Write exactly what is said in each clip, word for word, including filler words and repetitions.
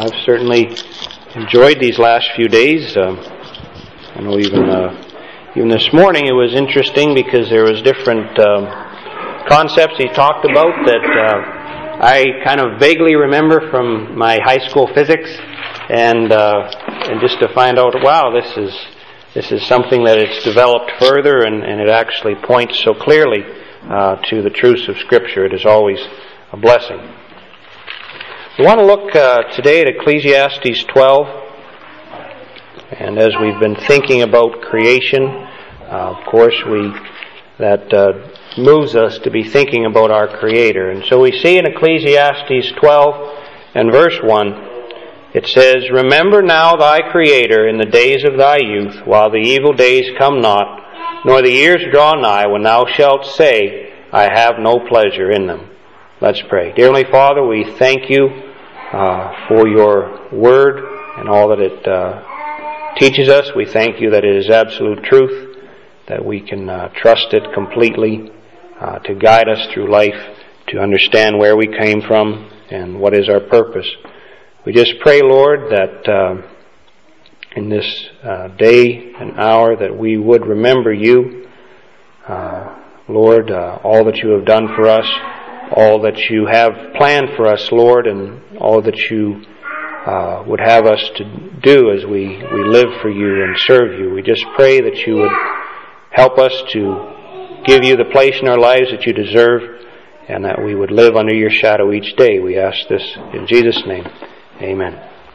I've certainly enjoyed these last few days. Uh, I know even uh, even this morning it was interesting because there was different um, concepts he talked about that uh, I kind of vaguely remember from my high school physics, and uh, and just to find out, wow, this is this is something that it's developed further, and, and it actually points so clearly uh, to the truths of Scripture. It is always a blessing. We want to look uh, today at Ecclesiastes twelve, and as we've been thinking about creation, uh, of course, we that uh, moves us to be thinking about our Creator. And so we see in Ecclesiastes twelve and verse one, it says, "Remember now thy Creator in the days of thy youth, while the evil days come not, nor the years draw nigh, when thou shalt say, I have no pleasure in them." Let's pray. Dear Heavenly Father, we thank you uh, for your word and all that it uh, teaches us. We thank you that it is absolute truth, that we can uh, trust it completely uh, to guide us through life, to understand where we came from and what is our purpose. We just pray, Lord, that uh, in this uh, day and hour that we would remember you, uh, Lord, uh, all that you have done for us, all that you have planned for us, Lord, and all that you uh, would have us to do as we, we live for you and serve you. We just pray that you would help us to give you the place in our lives that you deserve, and that we would live under your shadow each day. We ask this in Jesus' name. Amen.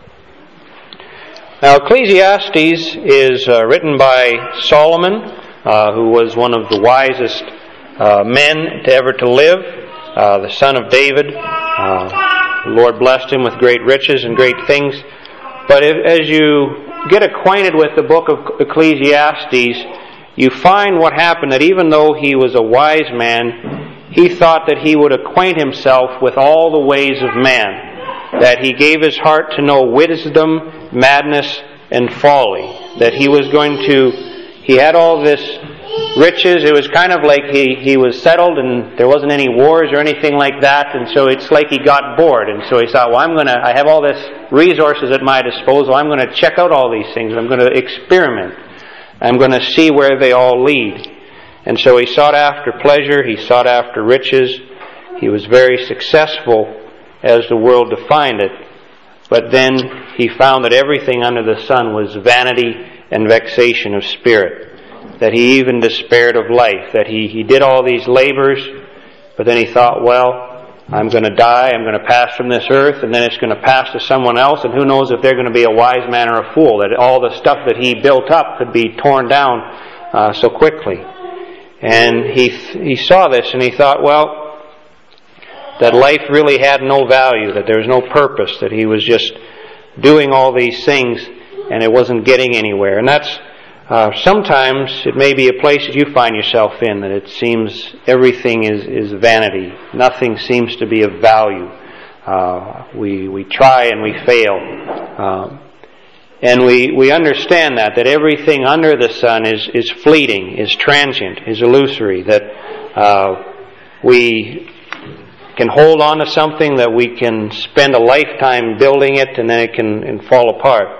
Now, Ecclesiastes is uh, written by Solomon, uh, who was one of the wisest uh, men to ever to live. Uh, the son of David. Uh, the Lord blessed him with great riches and great things. But if, as you get acquainted with the book of Ecclesiastes, you find what happened, that even though he was a wise man, he thought that he would acquaint himself with all the ways of man, that he gave his heart to know wisdom, madness, and folly, that he was going to, he had all this riches. It was kind of like he, he was settled and there wasn't any wars or anything like that, and so it's like he got bored, and so he thought, well, I'm going to, I have all this resources at my disposal, I'm going to check out all these things, I'm going to experiment, I'm going to see where they all lead. And so he sought after pleasure, he sought after riches, he was very successful as the world defined it, but then he found that everything under the sun was vanity and vexation of spirit, that he even despaired of life, that he, he did all these labors, but then he thought, well, I'm going to die, I'm going to pass from this earth, and then it's going to pass to someone else, and who knows if they're going to be a wise man or a fool, that all the stuff that he built up could be torn down uh, so quickly. And he he saw this, and he thought, well, that life really had no value, that there was no purpose, that he was just doing all these things, and it wasn't getting anywhere. And that's Uh, sometimes it may be a place that you find yourself in, that it seems everything is, is vanity. Nothing seems to be of value. Uh, we we try and we fail. Um, and we, we understand that, that everything under the sun is, is fleeting, is transient, is illusory, that uh, we can hold on to something, that we can spend a lifetime building it, and then it can and fall apart.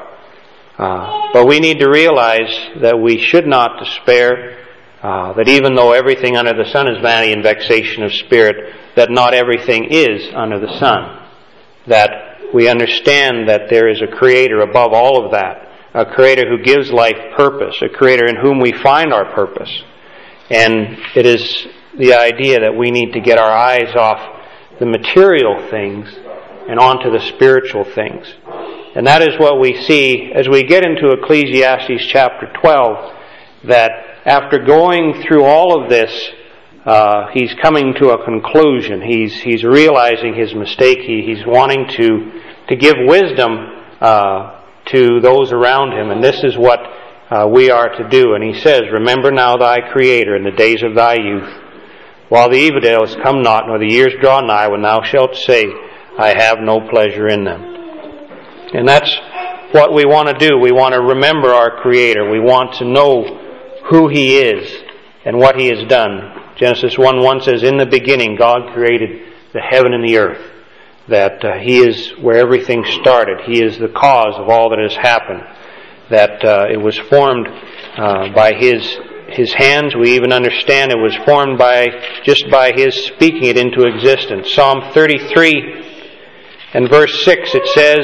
Uh, but we need to realize that we should not despair, uh, that even though everything under the sun is vanity and vexation of spirit, that not everything is under the sun. That we understand that there is a Creator above all of that, a Creator who gives life purpose, a Creator in whom we find our purpose. And it is the idea that we need to get our eyes off the material things and onto the spiritual things. And that is what we see as we get into Ecclesiastes chapter twelve, that after going through all of this, uh, he's coming to a conclusion. He's he's realizing his mistake. He, he's wanting to, to give wisdom uh, to those around him. And this is what uh, we are to do. And he says, "Remember now thy Creator in the days of thy youth, while the evil days come not, nor the years draw nigh, when thou shalt say, I have no pleasure in them." And that's what we want to do. We want to remember our Creator. We want to know who He is and what He has done. Genesis one one says, "In the beginning God created the heaven and the earth." that uh, He is where everything started. He is the cause of all that has happened. That uh, it was formed uh, by His His hands. We even understand it was formed by just by His speaking it into existence. Psalm thirty-three and verse six, it says,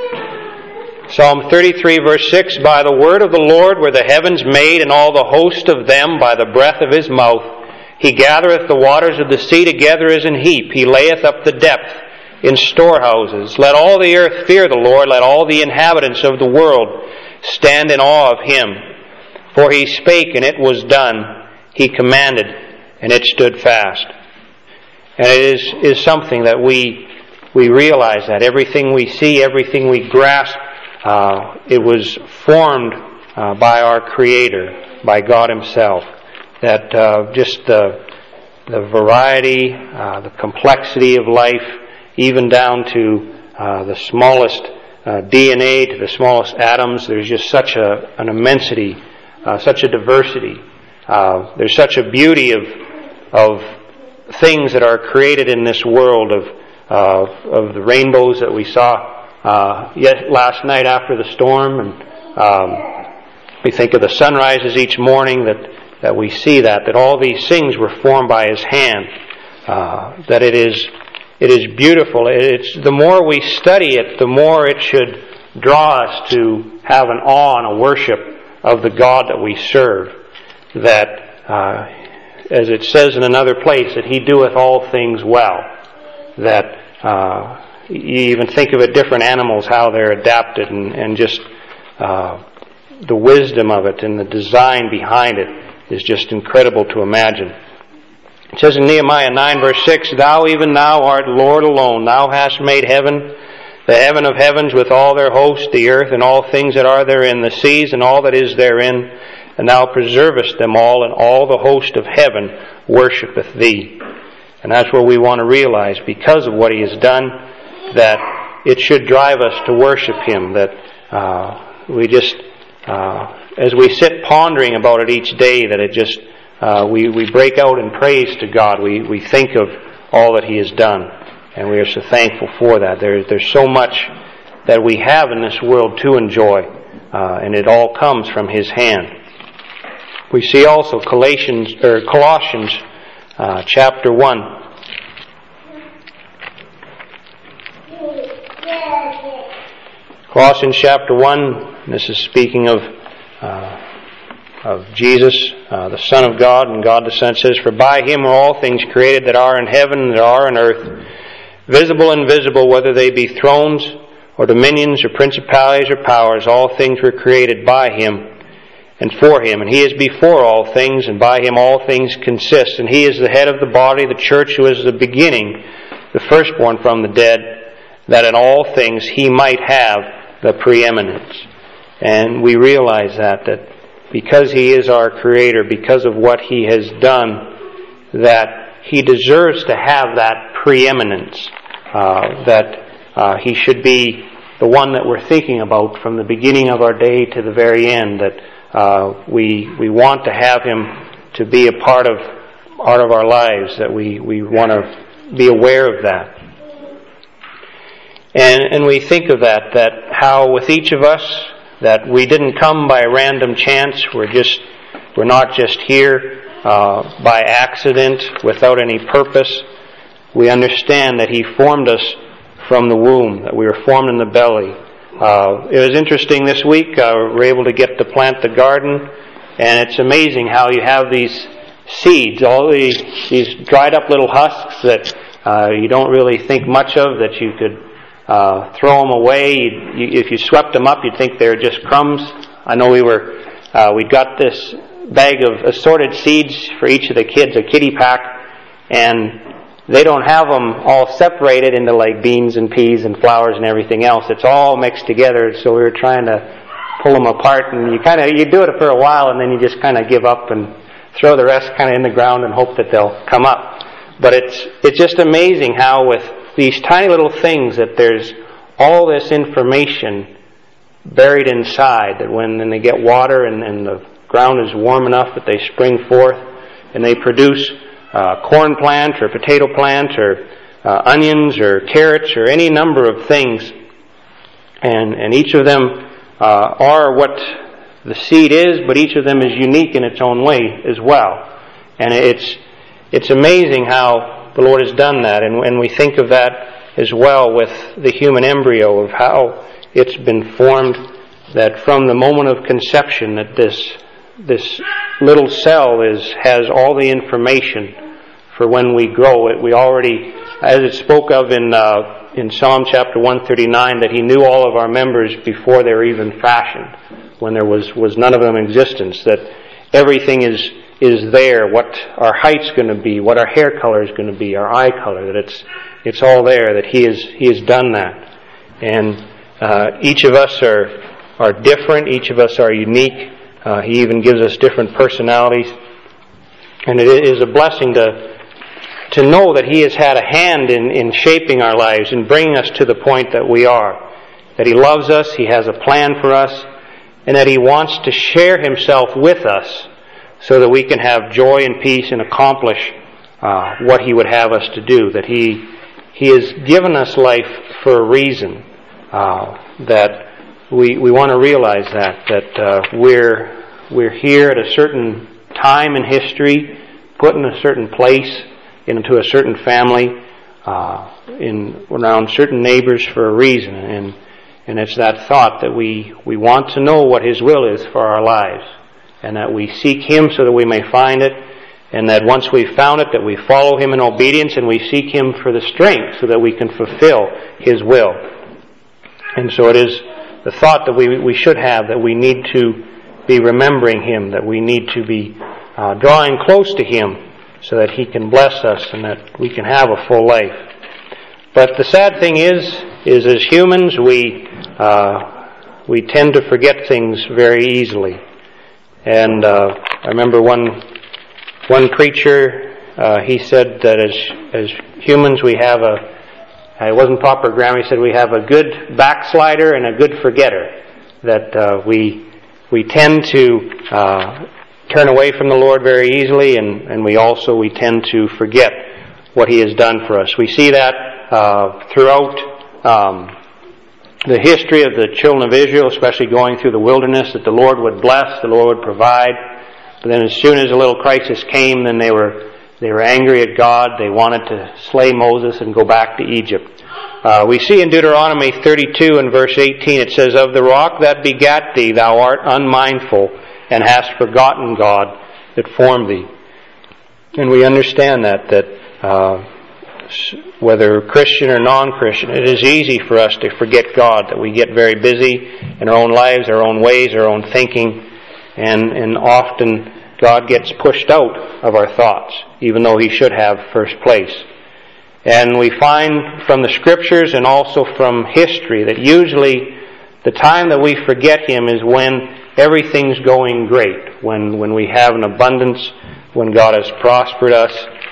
Psalm thirty-three verse six, By the word of the Lord were the heavens made, and all the host of them by the breath of His mouth. He gathereth the waters of the sea together as an heap. He layeth up the depth in storehouses. Let all the earth fear the Lord. Let all the inhabitants of the world stand in awe of Him. For He spake, and it was done. He commanded, and it stood fast. And it is, is something that we we realize that everything we see, everything we grasp, uh, it was formed uh, by our Creator, by God Himself. That uh, just the the variety, uh, the complexity of life, even down to uh, the smallest uh, D N A, to the smallest atoms, there's just such a an immensity. Uh, such a diversity. Uh, there's such a beauty of of things that are created in this world, of uh, of the rainbows that we saw uh, yet last night after the storm, and um, we think of the sunrises each morning. That that we see that that all these things were formed by His hand. Uh, that it is it is beautiful. It's the more we study it, the more it should draw us to have an awe and a worship of the God that we serve, that, uh, as it says in another place, that He doeth all things well. That uh, you even think of it, different animals, how they're adapted, and, and just uh, the wisdom of it and the design behind it is just incredible to imagine. It says in Nehemiah nine verse six, Thou even Thou art Lord alone. Thou hast made heaven, the heaven of heavens with all their host, the earth and all things that are therein, the seas and all that is therein, and Thou preservest them all, and all the host of heaven worshipeth Thee. And that's where we want to realize, because of what He has done, that it should drive us to worship Him. That uh, we just, uh, as we sit pondering about it each day, that it just, uh, we, we break out in praise to God. We, we think of all that He has done. And we are so thankful for that. There, there's so much that we have in this world to enjoy, uh, and it all comes from His hand. We see also Colossians, or Colossians uh, chapter one. Colossians chapter one. This is speaking of uh, of Jesus, uh, the Son of God, and God the Son. It says, For by Him are all things created that are in heaven and that are in earth, visible and invisible, whether they be thrones or dominions or principalities or powers, all things were created by Him and for Him. And He is before all things, and by Him all things consist. And He is the head of the body, the church, who is the beginning, the firstborn from the dead, that in all things He might have the preeminence. And we realize that, that because He is our Creator, because of what He has done, that He deserves to have that preeminence, uh, that uh, He should be the one that we're thinking about from the beginning of our day to the very end, that uh, we we want to have Him to be a part of part of our lives, that we, we want to be aware of that. And and we think of that, that how with each of us, that we didn't come by random chance, we're just we're not just here Uh, by accident, without any purpose. We understand that He formed us from the womb, that we were formed in the belly. Uh, it was interesting this week, uh, we were able to get to plant the garden, and it's amazing how you have these seeds, all these, these dried up little husks that uh, you don't really think much of, that you could uh, throw them away. You, if you swept them up, you'd think they're just crumbs. I know we were, uh, we got this bag of assorted seeds for each of the kids, a kiddie pack, and they don't have them all separated into like beans and peas and flowers and everything else. It's all mixed together, so we were trying to pull them apart, and you kind of you do it for a while, and then you just kind of give up and throw the rest kind of in the ground and hope that they'll come up. But it's it's just amazing how with these tiny little things that there's all this information buried inside, that when, when they get water and, and the ground is warm enough that they spring forth and they produce a corn plant or a potato plant or uh, onions or carrots or any number of things. And, and each of them uh, are what the seed is, but each of them is unique in its own way as well. And it's it's amazing how the Lord has done that. And, and we think of that as well with the human embryo, of how it's been formed, that from the moment of conception that this this little cell is has all the information for when we grow. It we already, as it spoke of in uh, in Psalm chapter one thirty-nine, that He knew all of our members before they were even fashioned, when there was, was none of them in existence, that everything is is there, what our height's going to be, what our hair color is going to be, our eye color, that it's it's all there, that He has He has done that. And uh, each of us are are different, each of us are unique. Uh, he even gives us different personalities. And it is a blessing to to know that He has had a hand in, in shaping our lives and bringing us to the point that we are. That He loves us, He has a plan for us, and that He wants to share Himself with us so that we can have joy and peace and accomplish uh, what He would have us to do. That He He has given us life for a reason. Uh, that we we want to realize that that uh, we're we're here at a certain time in history, put in a certain place, into a certain family, uh, in around certain neighbors for a reason, and and it's that thought that we we want to know what His will is for our lives, and that we seek Him so that we may find it, and that once we've found it, that we follow Him in obedience, and we seek Him for the strength so that we can fulfill His will. And so it is the thought that we we should have, that we need to be remembering Him, that we need to be uh, drawing close to Him so that He can bless us and that we can have a full life. But the sad thing is, is as humans, we uh, we tend to forget things very easily. And uh, I remember one one preacher, uh, he said that as as humans we have a, it wasn't proper grammar, he said we have a good backslider and a good forgetter. That uh, we we tend to uh, turn away from the Lord very easily, and, and we also we tend to forget what He has done for us. We see that uh, throughout um, the history of the children of Israel, especially going through the wilderness, that the Lord would bless, the Lord would provide. But then as soon as a little crisis came, then they were they were angry at God. They wanted to slay Moses and go back to Egypt. Uh, we see in Deuteronomy thirty-two and verse eighteen, it says, "Of the rock that begat thee, thou art unmindful, and hast forgotten God that formed thee." And we understand that, that uh, whether Christian or non-Christian, it is easy for us to forget God, that we get very busy in our own lives, our own ways, our own thinking, and, and often God gets pushed out of our thoughts, even though He should have first place. And we find from the Scriptures and also from history that usually the time that we forget Him is when everything's going great, when when we have an abundance, when God has prospered us,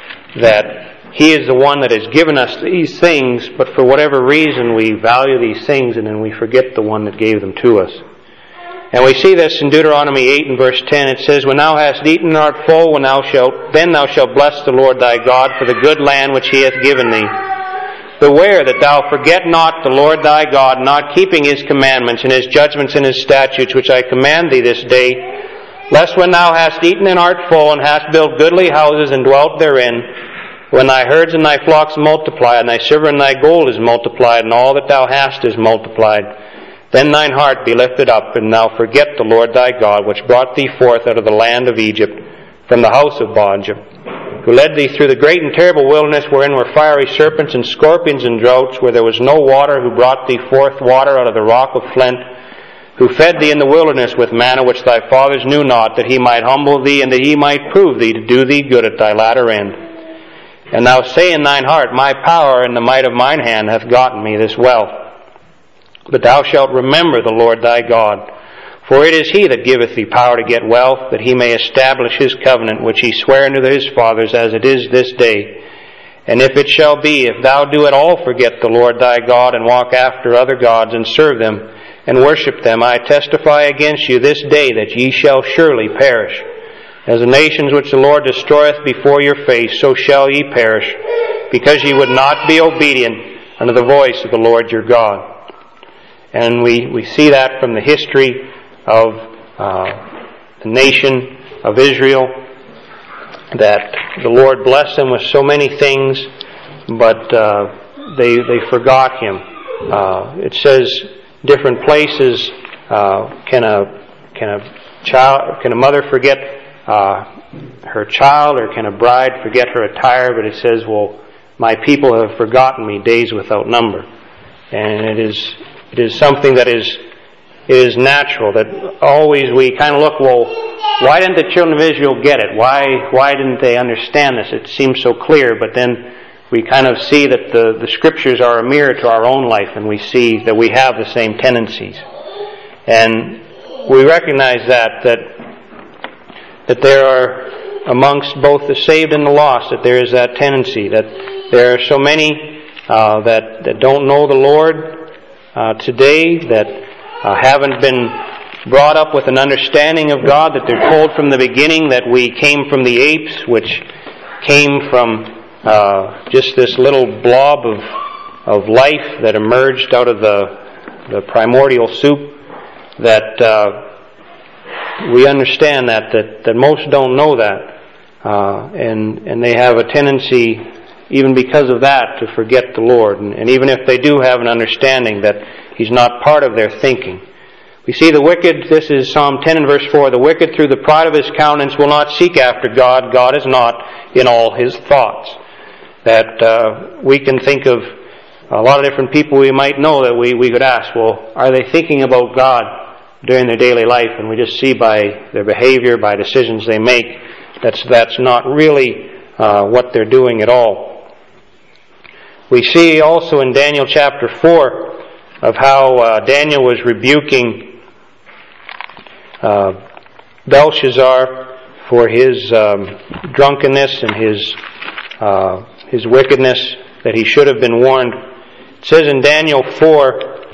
that He is the one that has given us these things, but for whatever reason we value these things and then we forget the one that gave them to us. And we see this in Deuteronomy eight and verse ten. It says, "When thou hast eaten and art full, when thou shalt, then thou shalt bless the Lord thy God for the good land which He hath given thee. Beware that thou forget not the Lord thy God, not keeping His commandments and His judgments and His statutes, which I command thee this day, lest when thou hast eaten and art full, and hast built goodly houses and dwelt therein, when thy herds and thy flocks multiply, and thy silver and thy gold is multiplied, and all that thou hast is multiplied, then thine heart be lifted up, and thou forget the Lord thy God, which brought thee forth out of the land of Egypt, from the house of bondage, who led thee through the great and terrible wilderness, wherein were fiery serpents and scorpions and droughts, where there was no water, who brought thee forth water out of the rock of flint, who fed thee in the wilderness with manna which thy fathers knew not, that He might humble thee, and that He might prove thee to do thee good at thy latter end. And thou say in thine heart, My power and the might of mine hand hath gotten me this wealth. But thou shalt remember the Lord thy God, for it is He that giveth thee power to get wealth, that He may establish His covenant, which He sware unto His fathers, as it is this day. And if it shall be, if thou do at all forget the Lord thy God, and walk after other gods, and serve them, and worship them, I testify against you this day that ye shall surely perish. As the nations which the Lord destroyeth before your face, so shall ye perish. because ye would not be obedient unto the voice of the Lord your God. And we, we see that from the history of uh, the nation of Israel, that the Lord blessed them with so many things, but uh, they they forgot Him. Uh, it says different places, uh, can a can a child can a mother forget uh, her child, or can a bride forget her attire? But it says, well, my people have forgotten me days without number. And it is it is something that is it is natural, that always we kind of look, well, why didn't the children of Israel get it? Why why didn't they understand this? It seems so clear, but then we kind of see that the, the Scriptures are a mirror to our own life, and we see that we have the same tendencies. And we recognize that, that, that there are, amongst both the saved and the lost, that there is that tendency, that there are so many uh, that, that don't know the Lord uh, today, that uh, haven't been brought up with an understanding of God, that they're told from the beginning that we came from the apes, which came from uh, just this little blob of of life that emerged out of the the primordial soup. That uh, we understand that, that that most don't know that, uh, and and they have a tendency, even because of that, to forget the Lord. And, and even if they do have an understanding, that He's not part of their thinking. We see the wicked, this is Psalm ten and verse four, the wicked through the pride of his countenance will not seek after God. God is not in all his thoughts. That uh, we can think of a lot of different people we might know that we, we could ask, well, are they thinking about God during their daily life? And we just see by their behavior, by decisions they make, that's, that's not really uh, what they're doing at all. We see also in Daniel chapter four of how uh, Daniel was rebuking Uh, Belshazzar for his um, drunkenness and his uh, his wickedness, that he should have been warned. It says in Daniel four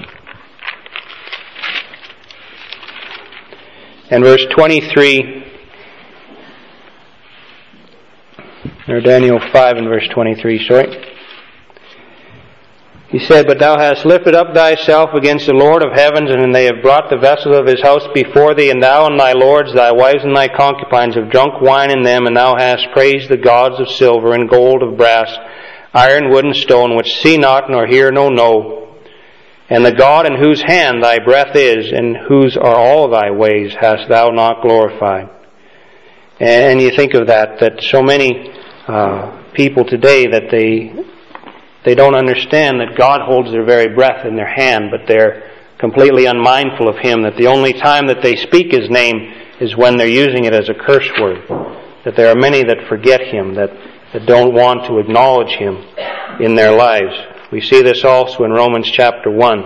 and verse twenty-three, or Daniel five and verse twenty-three, sorry. He said, But thou hast lifted up thyself against the Lord of heavens, and they have brought the vessels of his house before thee, and thou and thy lords, thy wives and thy concubines, have drunk wine in them, and thou hast praised the gods of silver and gold, of brass, iron, wood, and stone, which see not, nor hear, nor know. And the God in whose hand thy breath is, and whose are all thy ways, hast thou not glorified. And you think of that, that so many uh, people today, that they... They don't understand that God holds their very breath in their hand, but they're completely unmindful of Him, that the only time that they speak His name is when they're using it as a curse word. That there are many that forget Him, that, that don't want to acknowledge Him in their lives. We see this also in Romans chapter one.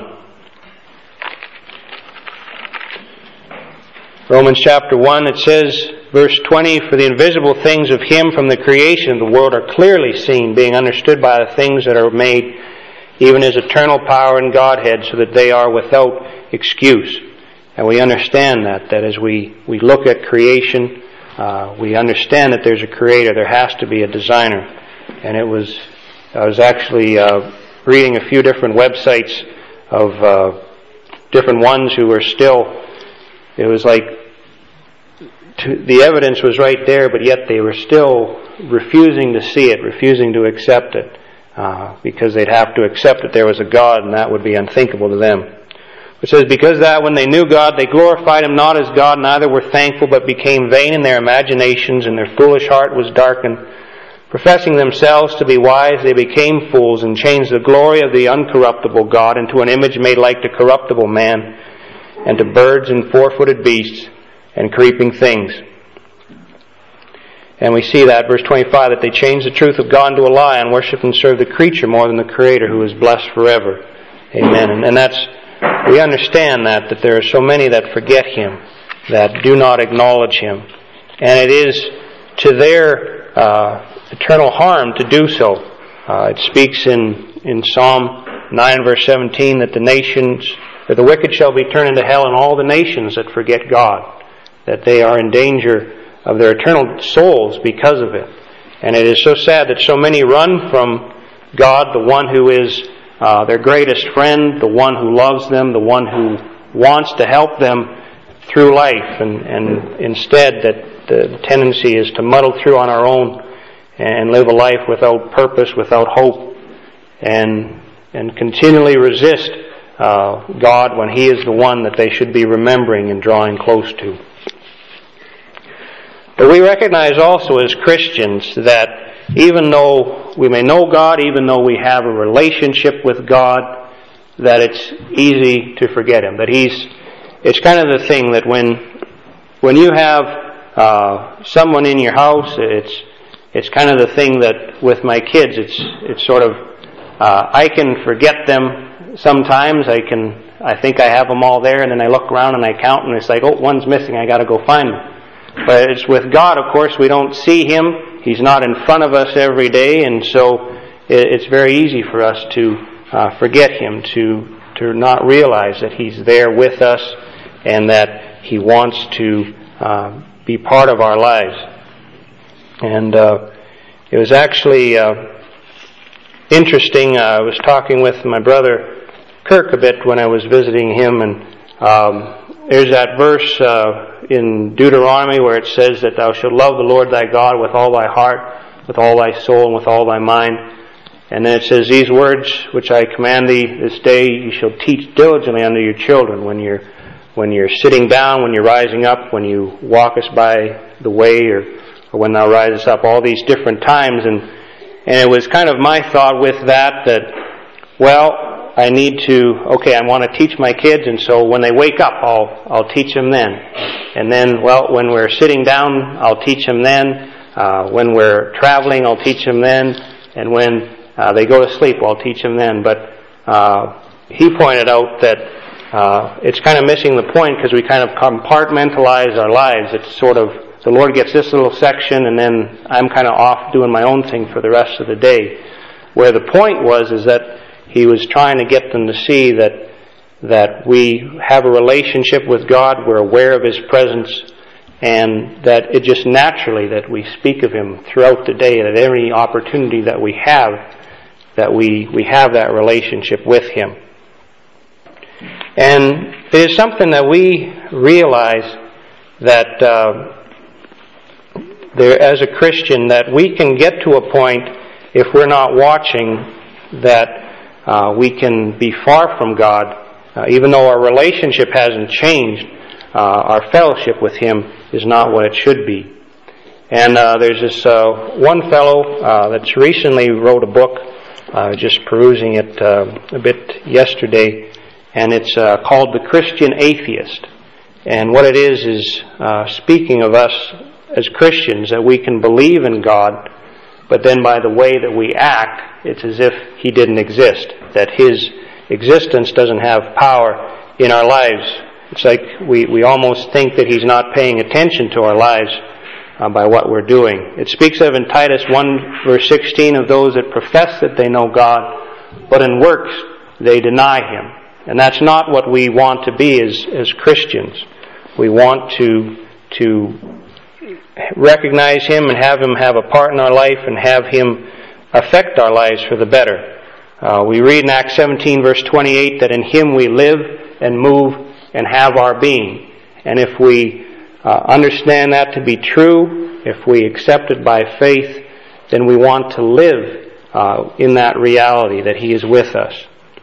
Romans chapter one, it says, verse twenty, For the invisible things of Him from the creation of the world are clearly seen, being understood by the things that are made, even His eternal power and Godhead, so that they are without excuse. And we understand that, that as we, we look at creation, uh, we understand that there's a Creator, there has to be a designer. And it was, I was actually uh, reading a few different websites of uh, different ones who were still, it was like, To, the evidence was right there, but yet they were still refusing to see it, refusing to accept it, uh, because they'd have to accept that there was a God, and that would be unthinkable to them. It says, Because that when they knew God, they glorified Him not as God, neither were thankful, but became vain in their imaginations, and their foolish heart was darkened. Professing themselves to be wise, they became fools, and changed the glory of the uncorruptible God into an image made like to corruptible man, and to birds and four-footed beasts, and creeping things. And we see that, verse twenty-five, that they changed the truth of God into a lie, and worship and serve the creature more than the Creator, who is blessed forever. Amen. And, and that's, we understand that, that there are so many that forget Him, that do not acknowledge Him. And it is to their uh, eternal harm to do so. Uh, it speaks in, in Psalm nine, verse seventeen, that the nations, that the wicked shall be turned into hell, and all the nations that forget God, that they are in danger of their eternal souls because of it. And it is so sad that so many run from God, the one who is uh, their greatest friend, the one who loves them, the one who wants to help them through life, and, and instead that the tendency is to muddle through on our own and live a life without purpose, without hope, and and continually resist uh, God when He is the one that they should be remembering and drawing close to. But we recognize also as Christians that even though we may know God, even though we have a relationship with God, that it's easy to forget Him. That He's, it's kind of the thing that when when you have uh, someone in your house, it's it's kind of the thing that with my kids, it's it's sort of uh, I can forget them sometimes. I can I think I have them all there, and then I look around and I count, and it's like, oh, one's missing. I got to go find them. But it's with God, of course, we don't see Him. He's not in front of us every day, and so it's very easy for us to uh, forget Him, to to not realize that He's there with us and that He wants to uh, be part of our lives. And uh, it was actually uh, interesting. Uh, I was talking with my brother Kirk a bit when I was visiting him, and um, there's that verse uh, in Deuteronomy where it says that thou shalt love the Lord thy God with all thy heart, with all thy soul, and with all thy mind. And then it says, these words which I command thee this day you shall teach diligently unto your children when you're when you're sitting down, when you're rising up, when you walkest by the way, or, or when thou risest up, all these different times. And and it was kind of my thought with that, that, well, I need to, okay, I want to teach my kids, and so when they wake up, I'll I'll teach them then. And then, well, when we're sitting down, I'll teach them then. Uh, when we're traveling, I'll teach them then. And when uh, they go to sleep, I'll teach them then. But uh, he pointed out that uh, it's kind of missing the point, because we kind of compartmentalize our lives. It's sort of, the Lord gets this little section, and then I'm kind of off doing my own thing for the rest of the day. Where the point was is that he was trying to get them to see that that we have a relationship with God, we're aware of His presence, and that it just naturally that we speak of Him throughout the day, that every opportunity that we have, that we, we have that relationship with Him. And it is something that we realize that uh, there, as a Christian, that we can get to a point, if we're not watching, that Uh, we can be far from God, uh, even though our relationship hasn't changed. Uh, our fellowship with Him is not what it should be. And uh, there's this uh, one fellow uh, that's recently wrote a book, uh, just perusing it uh, a bit yesterday, and it's uh, called The Christian Atheist. And what it is is uh, speaking of us as Christians, that we can believe in God, but then by the way that we act, it's as if He didn't exist, that His existence doesn't have power in our lives. It's like we, we almost think that He's not paying attention to our lives uh, by what we're doing. It speaks of in Titus one verse sixteen of those that profess that they know God, but in works they deny Him. And that's not what we want to be as, as Christians. We want to to recognize Him and have Him have a part in our life and have Him affect our lives for the better. Uh, we read in Acts seventeen verse twenty-eight that in Him we live and move and have our being. And if we uh, understand that to be true, if we accept it by faith, then we want to live uh, in that reality that He is with us.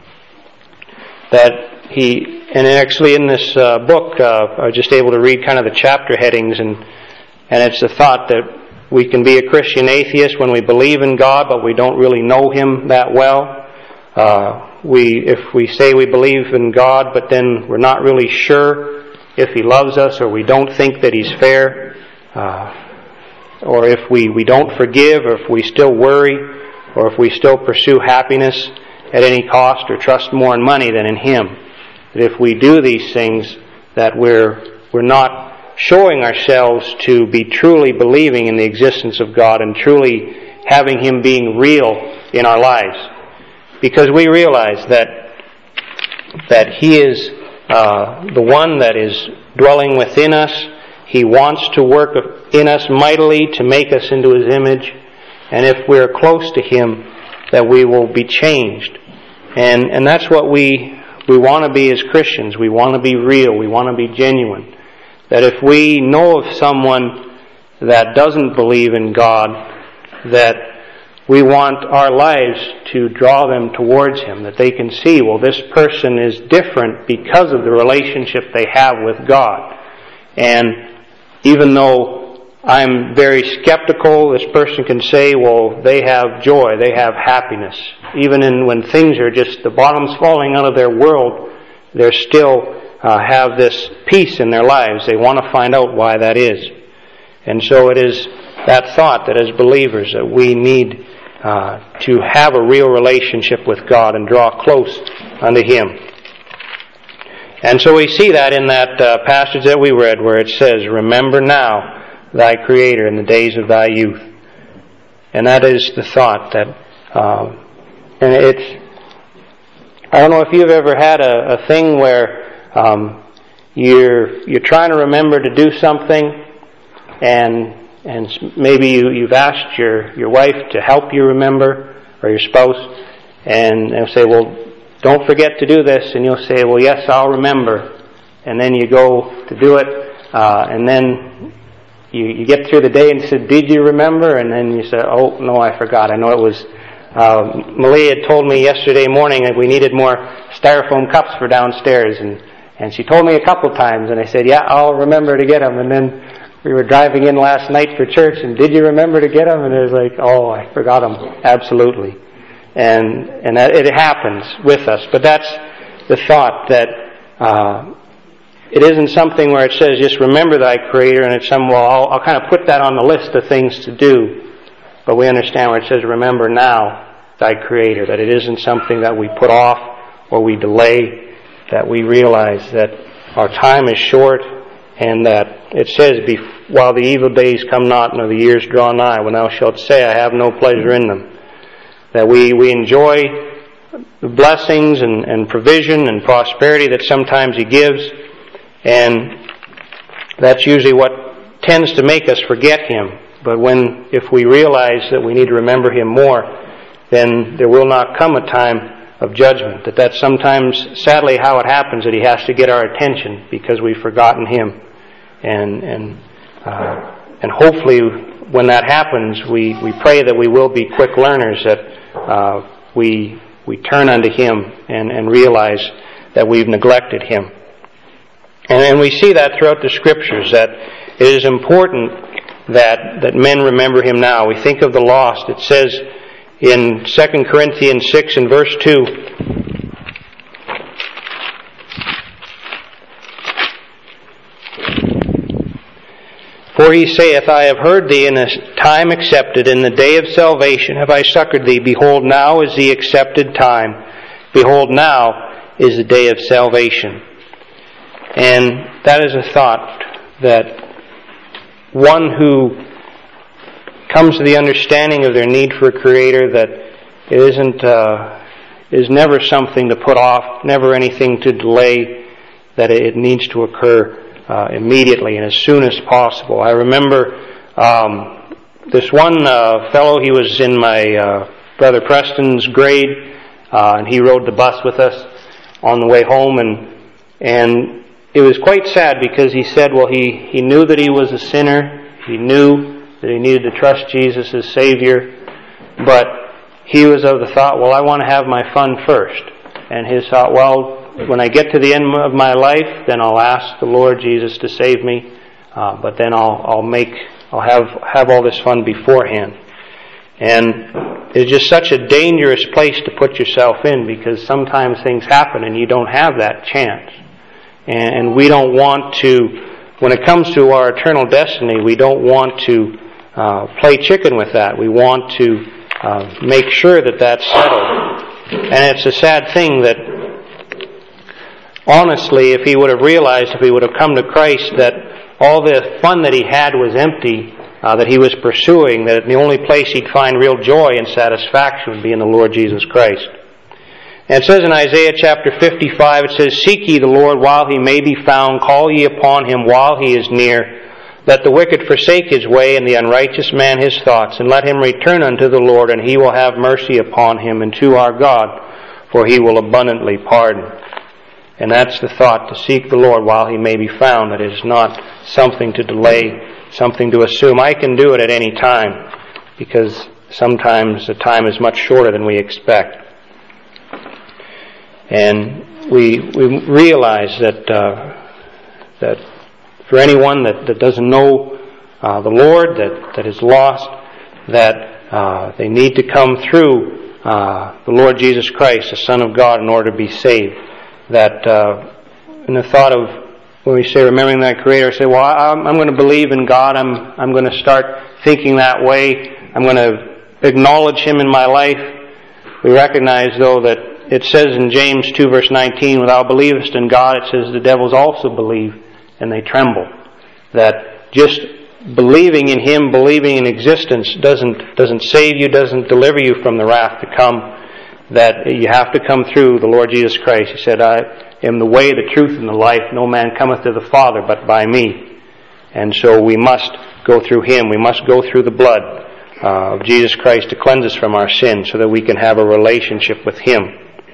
That He, and actually in this uh, book, uh, I was just able to read kind of the chapter headings, and And it's the thought that we can be a Christian atheist when we believe in God, but we don't really know Him that well. Uh, we, if we say we believe in God, but then we're not really sure if He loves us, or we don't think that He's fair, uh, or if we, we don't forgive, or if we still worry, or if we still pursue happiness at any cost, or trust more in money than in Him. That if we do these things, that we're we're not showing ourselves to be truly believing in the existence of God and truly having Him being real in our lives. Because we realize that that He is uh, the one that is dwelling within us. He wants to work in us mightily to make us into His image. And if we're close to Him, that we will be changed. And and that's what we we want to be as Christians. We want to be real. We want to be genuine. That if we know of someone that doesn't believe in God, that we want our lives to draw them towards Him, that they can see, well, this person is different because of the relationship they have with God. And even though I'm very skeptical, this person can say, well, they have joy, they have happiness. Even in when things are just, the bottom's falling out of their world, they still uh, have this peace in their lives. They want to find out why that is. And so it is that thought that as believers that we need uh, to have a real relationship with God and draw close unto Him. And so we see that in that uh, passage that we read where it says, remember now thy Creator in the days of thy youth. And that is the thought that, um, and it's, I don't know if you've ever had a, a thing where um, you're you're trying to remember to do something, and and maybe you, you've asked your, your wife to help you remember, or your spouse, and they'll say, well, don't forget to do this, and you'll say, well, yes, I'll remember. And then you go to do it, uh, and then You, you get through the day and said, did you remember? And then you say, oh, no, I forgot. I know it was, um, Malia had told me yesterday morning that we needed more styrofoam cups for downstairs. And, and she told me a couple times, and I said, yeah, I'll remember to get them. And then we were driving in last night for church, and did you remember to get them? And it was like, oh, I forgot them. Absolutely. And, and that, it happens with us. But that's the thought that, uh, it isn't something where it says, just remember thy Creator, and it's some, well, I'll, I'll kind of put that on the list of things to do. But we understand where it says, remember now thy Creator, that it isn't something that we put off or we delay, that we realize that our time is short, and that it says, while the evil days come not, nor the years draw nigh, when thou shalt say, I have no pleasure in them. That we, we enjoy the blessings and, and provision and prosperity that sometimes He gives. And that's usually what tends to make us forget Him. But when, if we realize that we need to remember Him more, then there will not come a time of judgment. That that's sometimes, sadly, how it happens, that He has to get our attention because we've forgotten Him. And and uh, and hopefully, when that happens, we, we pray that we will be quick learners, that uh, we we turn unto Him and, and realize that we've neglected Him. And, and we see that throughout the Scriptures, that it is important that, that men remember Him now. We think of the lost. It says in Second Corinthians six and verse two, for He saith, I have heard thee in a time accepted, in the day of salvation have I succored thee. Behold, now is the accepted time. Behold, now is the day of salvation. And that is a thought that one who comes to the understanding of their need for a Creator, that it isn't, uh, is never something to put off, never anything to delay, that it needs to occur uh, immediately and as soon as possible. I remember um, this one uh, fellow, he was in my uh, brother Preston's grade, uh, and he rode the bus with us on the way home, and and it was quite sad because he said, well, he, he knew that he was a sinner. He knew that he needed to trust Jesus as Savior. But he was of the thought, well, I want to have my fun first. And his thought, well, when I get to the end of my life, then I'll ask the Lord Jesus to save me. Uh, but then I'll I'll make I'll have have all this fun beforehand. And it's just such a dangerous place to put yourself in, because sometimes things happen and you don't have that chance. And we don't want to, when it comes to our eternal destiny, we don't want to uh, play chicken with that. We want to uh, make sure that that's settled. And it's a sad thing that, honestly, if he would have realized, if he would have come to Christ, that all the fun that he had was empty, uh, that he was pursuing, that the only place he'd find real joy and satisfaction would be in the Lord Jesus Christ. And it says in Isaiah chapter fifty-five, it says, seek ye the Lord while He may be found, call ye upon Him while He is near. Let the wicked forsake his way, and the unrighteous man his thoughts, and let him return unto the Lord, and He will have mercy upon him, and to our God, for He will abundantly pardon. And that's the thought, to seek the Lord while He may be found. That is not something to delay, something to assume I can do it at any time, because sometimes the time is much shorter than we expect. And we we realize that uh, that for anyone that, that doesn't know uh, the Lord, that, that is lost, that uh, they need to come through uh, the Lord Jesus Christ, the Son of God, in order to be saved. That uh, in the thought of, when we say remembering that Creator, say, well, I'm, I'm going to believe in God, I'm, I'm going to start thinking that way, I'm going to acknowledge Him in my life. We recognize, though, that it says in James two, verse nineteen, when thou believest in God, it says the devils also believe, and they tremble. That just believing in Him, believing in existence, doesn't doesn't save you, doesn't deliver you from the wrath to come. That you have to come through the Lord Jesus Christ. He said, I am the way, the truth, and the life. No man cometh to the Father but by me. And so we must go through Him. We must go through the blood uh, of Jesus Christ to cleanse us from our sins, so that we can have a relationship with Him.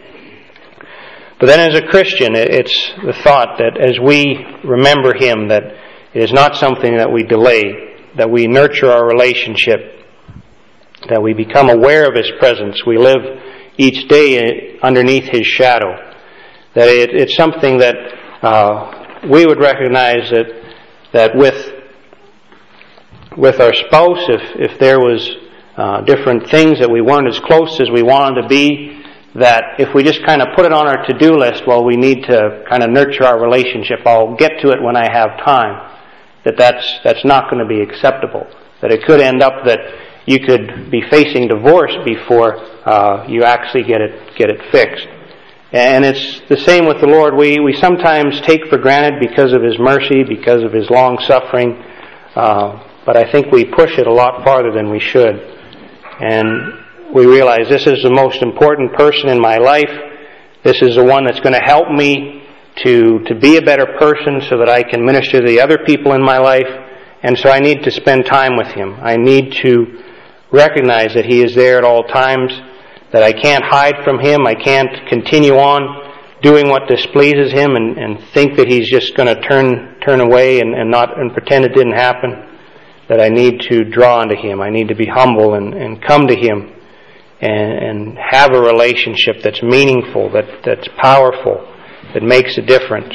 But then as a Christian, it's the thought that as we remember Him, that it is not something that we delay, that we nurture our relationship, that we become aware of His presence. We live each day underneath His shadow. That it, it's something that uh, we would recognize that that with with our spouse, if if there was uh, different things that we weren't as close as we wanted to be, that if we just kind of put it on our to-do list, well, we need to kind of nurture our relationship. I'll get to it when I have time. That that's that's not going to be acceptable. That it could end up that you could be facing divorce before uh, you actually get it get it fixed. And it's the same with the Lord. We we sometimes take for granted because of His mercy, because of His long suffering, uh, but I think we push it a lot farther than we should. And we realize this is the most important person in my life. This is the one that's going to help me to to be a better person, so that I can minister to the other people in my life. And so I need to spend time with Him. I need to recognize that He is there at all times, that I can't hide from Him. I can't continue on doing what displeases Him and, and think that He's just going to turn turn away and, and not and pretend it didn't happen. That I need to draw unto Him. I need to be humble and, and come to Him and, and have a relationship that's meaningful, that that's powerful, that makes a difference.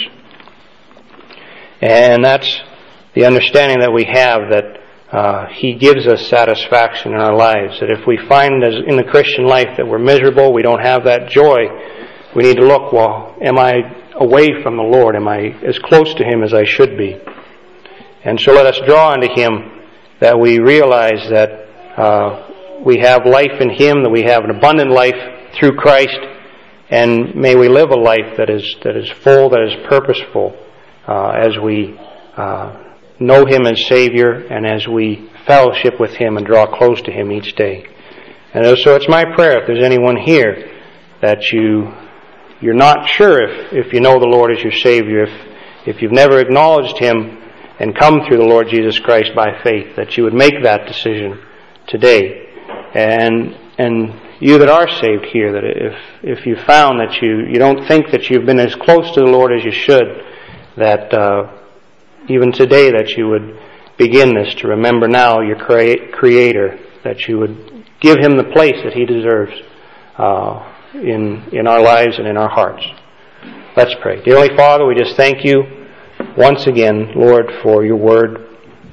And that's the understanding that we have, that uh, He gives us satisfaction in our lives. That if we find as in the Christian life that we're miserable, we don't have that joy, we need to look, well, am I away from the Lord? Am I as close to Him as I should be? And so let us draw unto Him, that we realize that uh, we have life in Him, that we have an abundant life through Christ, and may we live a life that is that is full, that is purposeful, uh, as we uh, know Him as Savior, and as we fellowship with Him and draw close to Him each day. And so it's my prayer, if there's anyone here that you you're not sure if, if you know the Lord as your Savior, if if you've never acknowledged Him and come through the Lord Jesus Christ by faith, that you would make that decision today. And and you that are saved here, that if if you found that you, you don't think that you've been as close to the Lord as you should, that uh, even today that you would begin this, to remember now your Creator, that you would give Him the place that He deserves uh, in in our lives and in our hearts. Let's pray. Dear Heavenly Father, we just thank You once again, Lord, for Your Word.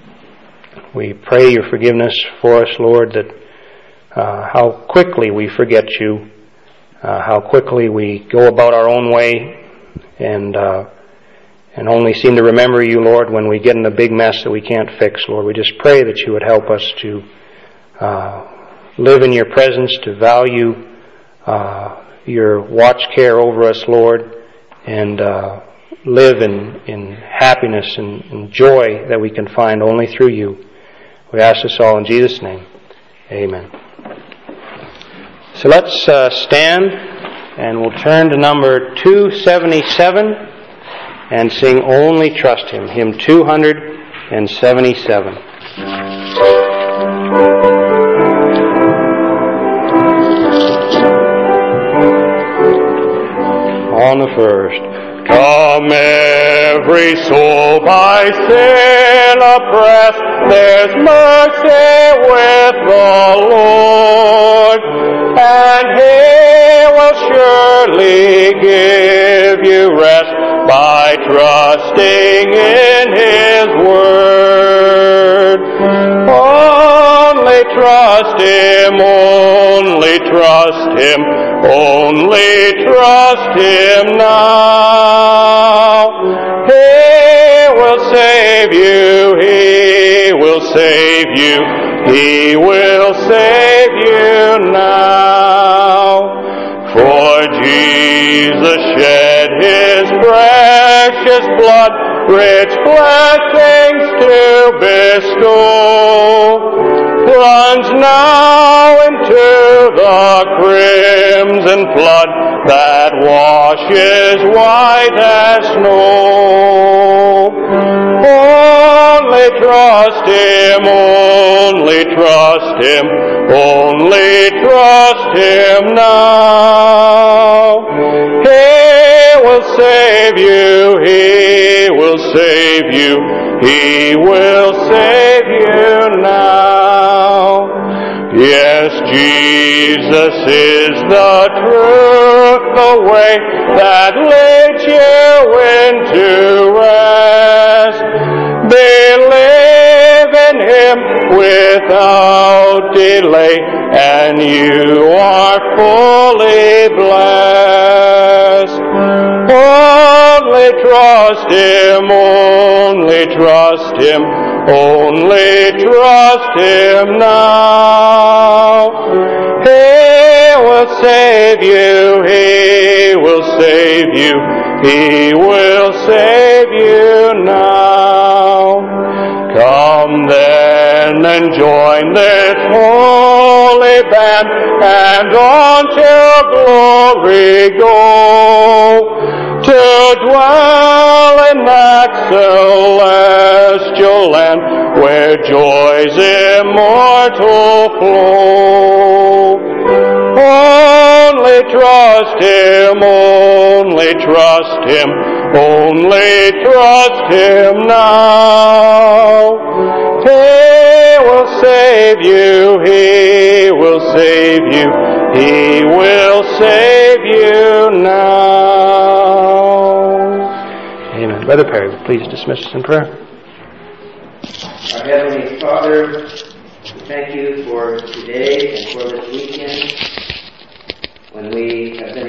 We pray Your forgiveness for us, Lord, that uh, how quickly we forget You, uh, how quickly we go about our own way, and uh, and only seem to remember You, Lord, when we get in a big mess that we can't fix, Lord. We just pray that You would help us to uh, live in Your presence, to value uh, Your watch care over us, Lord, and uh, live in, in happiness and, and joy that we can find only through You. We ask this all in Jesus' name. Amen. So let's uh, stand, and we'll turn to number two seventy-seven and sing Only Trust Him, hymn two seventy-seven. On the first. Come every soul by sin oppressed, there's mercy with the Lord, and He will surely give you rest by trusting in His word. Only trust Him, only trust Him, only trust Him now. He will save you, He will save you, He will save you now. For Jesus shed His precious blood, rich blessings to bestow. Plunge now into the crimson flood that washes white as snow. Only trust Him, only trust Him, only trust Him now. He will save you, He will save you, He will save you now. Yes, Jesus is the truth, the way that leads you into rest. Believe in Him without delay, and you are fully blessed. Only trust Him, only trust Him, only trust Him now. He will save you, He will save you, He will save you now. Come then and join this holy band, and on to glory go, to dwell in that celestial land where joys immortal flow. Only trust Him, only trust Him, only trust Him now. He will save you, He will save you, He will save you now. Amen. Brother Perry, please dismiss us in prayer. Our Heavenly Father, we thank you for today and for this weekend when we have been